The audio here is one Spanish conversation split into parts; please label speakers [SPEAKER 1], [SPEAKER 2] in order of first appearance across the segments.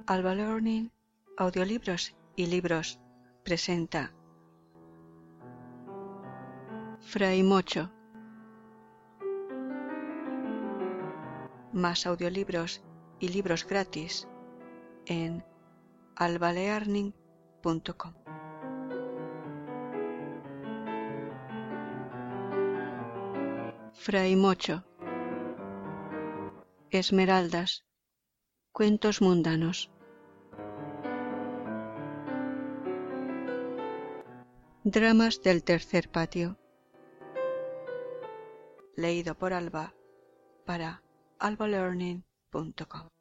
[SPEAKER 1] Alba Learning, Audiolibros y Libros presenta Fray Mocho. Más audiolibros y libros gratis en albalearning.com. Fray Mocho. Esmeraldas. Cuentos mundanos. Dramas del tercer patio. Leído por Alba para albalearning.com.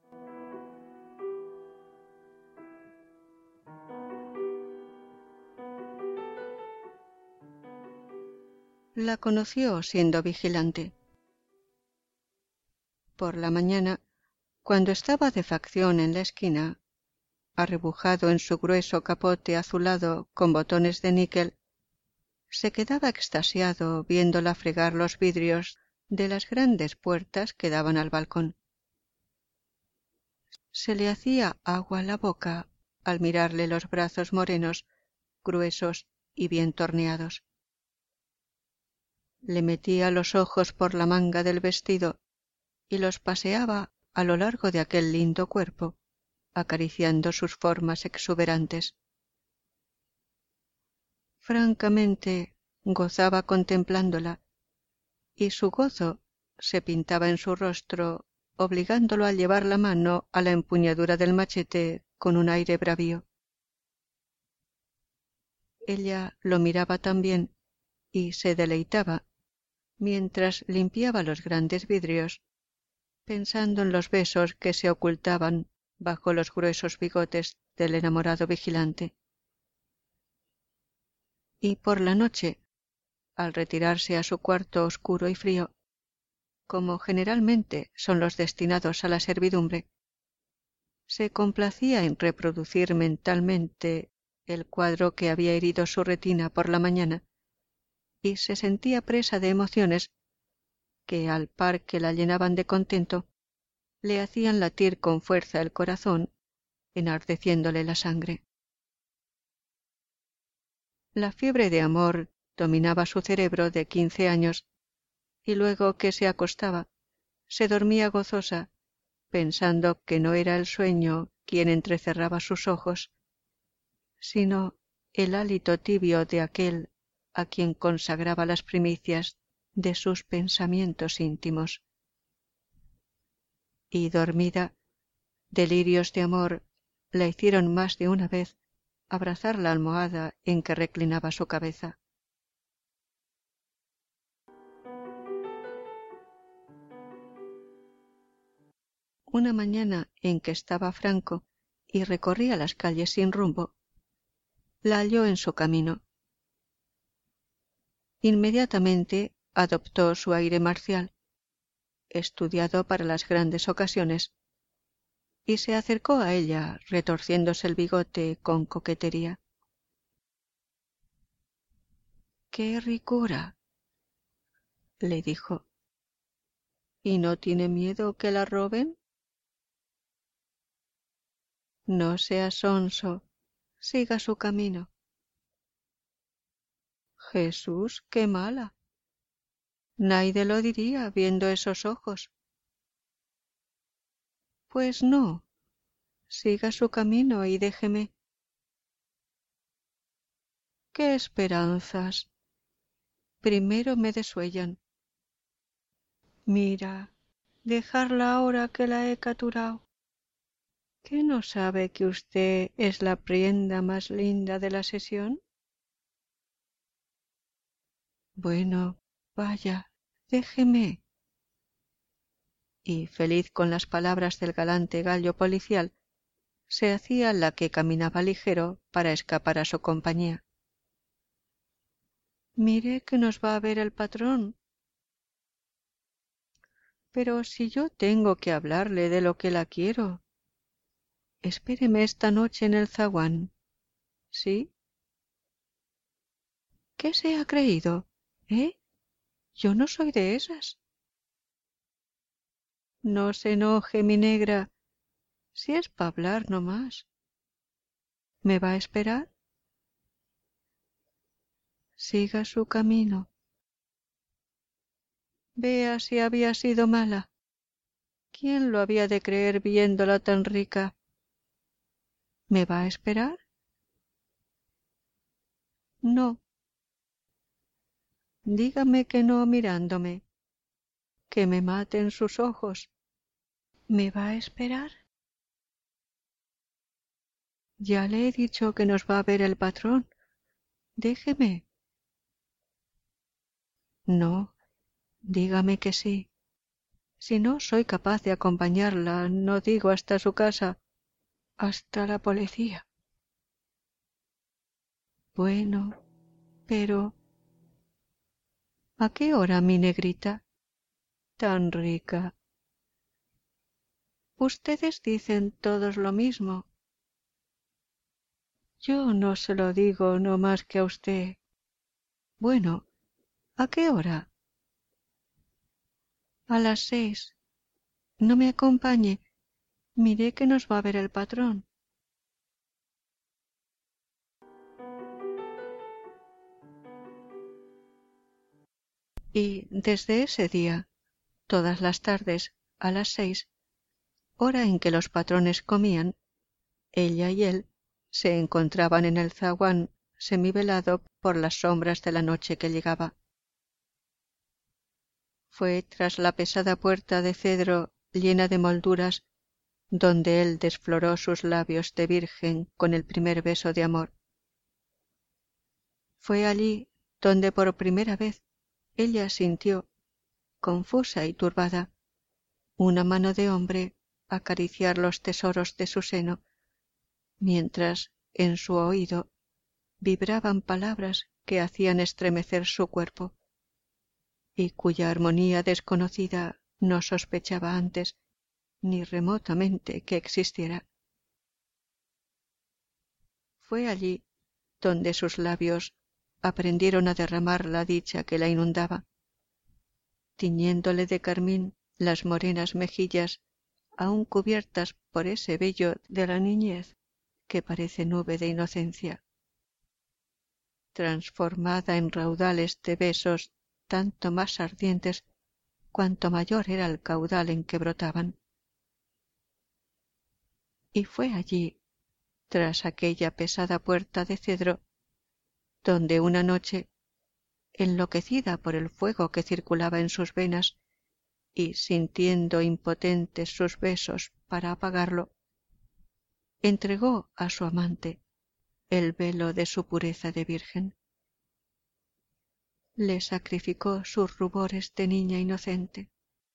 [SPEAKER 1] La conoció siendo vigilante. Por la mañana, cuando estaba de facción en la esquina, arrebujado en su grueso capote azulado con botones de níquel, se quedaba extasiado viéndola fregar los vidrios de las grandes puertas que daban al balcón. Se le hacía agua la boca al mirarle los brazos morenos, gruesos y bien torneados. Le metía los ojos por la manga del vestido y los paseaba a lo largo de aquel lindo cuerpo, acariciando sus formas exuberantes. Francamente gozaba contemplándola, y su gozo se pintaba en su rostro, obligándolo a llevar la mano a la empuñadura del machete con un aire bravío. Ella lo miraba también y se deleitaba, mientras limpiaba los grandes vidrios, pensando en los besos que se ocultaban bajo los gruesos bigotes del enamorado vigilante. Y por la noche, al retirarse a su cuarto oscuro y frío, como generalmente son los destinados a la servidumbre, se complacía en reproducir mentalmente el cuadro que había herido su retina por la mañana, y se sentía presa de emociones que, al par que la llenaban de contento, le hacían latir con fuerza el corazón, enardeciéndole la sangre. La fiebre de amor dominaba su cerebro de 15 años, y luego que se acostaba, se dormía gozosa, pensando que no era el sueño quien entrecerraba sus ojos, sino el hálito tibio de aquel a quien consagraba las primicias de sus pensamientos íntimos. Y dormida, delirios de amor la hicieron más de una vez abrazar la almohada en que reclinaba su cabeza. Una mañana en que estaba franco y recorría las calles sin rumbo, la halló en su camino. Inmediatamente adoptó su aire marcial, estudiado para las grandes ocasiones, y se acercó a ella retorciéndose el bigote con coquetería. —¡Qué ricura! —le dijo. —¿Y no tiene miedo que la roben? No sea sonso, siga su camino. —Jesús, qué mala. Naide lo diría viendo esos ojos. —Pues no, siga su camino y déjeme. —¡Qué esperanzas! Primero me desuellan. Mira, dejarla ahora que la he caturao. ¿Qué no sabe que usted es la prenda más linda de la sesión? Bueno, vaya, déjeme. Y feliz con las palabras del galante gallo policial, se hacía la que caminaba ligero para escapar a su compañía. Mire que nos va a ver el patrón. Pero si yo tengo que hablarle de lo que la quiero. Espéreme esta noche en el zaguán. ¿Sí? ¿Qué se ha creído? Yo no soy de esas. No se enoje, mi negra. Si es pa' hablar no más. ¿Me va a esperar? Siga su camino. Vea si había sido mala. ¿Quién lo había de creer viéndola tan rica? ¿Me va a esperar? No. Dígame que no mirándome, que me maten sus ojos. ¿Me va a esperar? Ya le he dicho que nos va a ver el patrón. Déjeme. No, dígame que sí. Si no soy capaz de acompañarla, no digo hasta su casa, hasta la policía. Bueno, pero ¿a qué hora, mi negrita? Tan rica. Ustedes dicen todos lo mismo. Yo no se lo digo no más que a usted. Bueno, ¿a qué hora? A las 6. No me acompañe. Mire que nos va a ver el patrón. Y desde ese día, todas las tardes, a las 6, hora en que los patrones comían, ella y él se encontraban en el zaguán semivelado por las sombras de la noche que llegaba. Fue tras la pesada puerta de cedro llena de molduras donde él desfloró sus labios de virgen con el primer beso de amor. Fue allí donde por primera vez ella sintió, confusa y turbada, una mano de hombre acariciar los tesoros de su seno, mientras en su oído vibraban palabras que hacían estremecer su cuerpo, y cuya armonía desconocida no sospechaba antes ni remotamente que existiera. Fue allí donde sus labios aprendieron a derramar la dicha que la inundaba, tiñéndole de carmín las morenas mejillas aún cubiertas por ese vello de la niñez que parece nube de inocencia, transformada en raudales de besos tanto más ardientes cuanto mayor era el caudal en que brotaban. Y fue allí, tras aquella pesada puerta de cedro, donde una noche, enloquecida por el fuego que circulaba en sus venas y sintiendo impotentes sus besos para apagarlo, entregó a su amante el velo de su pureza de virgen. Le sacrificó sus rubores de niña inocente.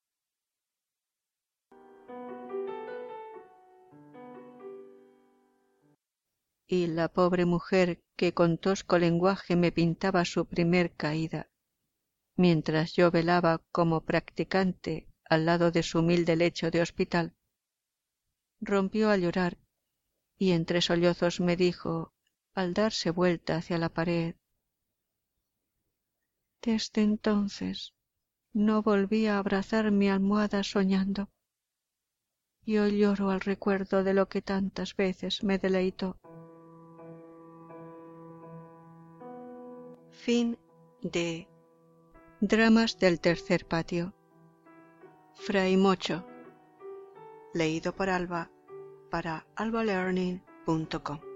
[SPEAKER 1] Y la pobre mujer que con tosco lenguaje me pintaba su primer caída, mientras yo velaba como practicante al lado de su humilde lecho de hospital, rompió a llorar y entre sollozos me dijo, al darse vuelta hacia la pared: desde entonces no volví a abrazar mi almohada soñando, y hoy lloro al recuerdo de lo que tantas veces me deleitó. Fin de Dramas del tercer patio. Fray Mocho. Leído por Alba para albalearning.com.